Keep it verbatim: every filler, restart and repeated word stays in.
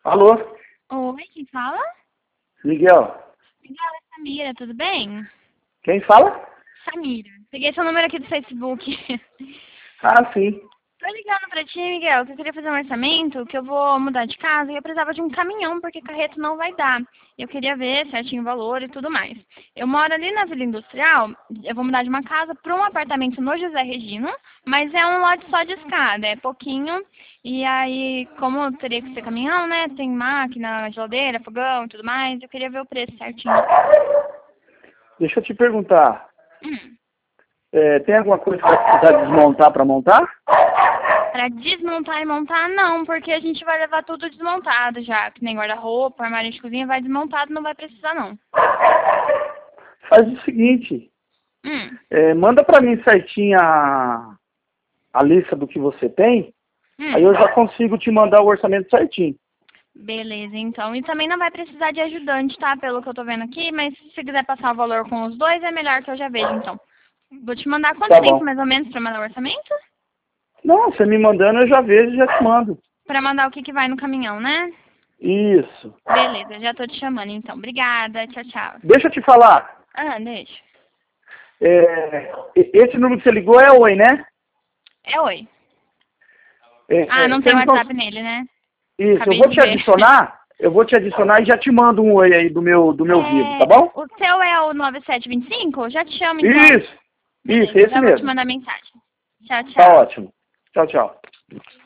Alô? Oi, quem fala? Miguel. Miguel, é Samira, tudo bem? Quem fala? Samira. Peguei seu número aqui do Facebook. Ah, sim. Tô ligando pra ti, Miguel, que eu queria fazer um orçamento, que eu vou mudar de casa e eu precisava de um caminhão, porque carreto não vai dar. Eu queria ver certinho o valor e tudo mais. Eu moro ali na Vila Industrial, eu vou mudar de uma casa para um apartamento no José Regino, mas é um lote só de escada, é pouquinho. E aí, como teria que ser caminhão, né, tem máquina, geladeira, fogão e tudo mais, eu queria ver o preço certinho. Deixa eu te perguntar. Hum. É, tem alguma coisa que vai precisar desmontar para montar? Pra desmontar e montar, não, porque a gente vai levar tudo desmontado já, que nem guarda-roupa, armário de cozinha, vai desmontado, não vai precisar não. Faz o seguinte, Hum. é, manda para mim certinho a, a lista do que você tem, Hum. aí eu já consigo te mandar o orçamento certinho. Beleza, então. E também não vai precisar de ajudante, tá? Pelo que eu tô vendo aqui, mas se quiser passar o valor com os dois, é melhor que eu já vejo, então. Vou te mandar quanto Tá tempo, bom. mais ou menos, pra mandar o orçamento? Não, você me mandando eu já vejo e já te mando. Pra mandar o que que vai no caminhão, né? Isso. Beleza, já tô te chamando, então. Obrigada, tchau, tchau. Deixa eu te falar. Ah, deixa. É, esse número que você ligou é Oi, né? É oi. É, Ah, é, não você tem não cons- WhatsApp nele, né? Isso, eu Acabei vou de te ver. adicionar, eu vou te adicionar e já te mando um oi aí do meu, do meu vivo, tá É, bom? o seu é o nove sete dois cinco? Já te chamo, então. Isso, isso, Beleza, esse já vou te mesmo. mandar mensagem. Tchau, Tá tchau. ótimo. Tchau, tchau.